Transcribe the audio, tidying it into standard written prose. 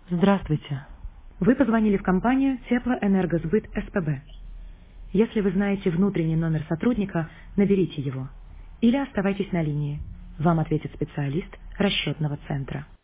Здравствуйте. Вы позвонили в компанию Теплоэнергосбыт СПБ. Если вы знаете внутренний номер сотрудника, наберите его. Или оставайтесь на линии. Вам ответит специалист расчетного центра.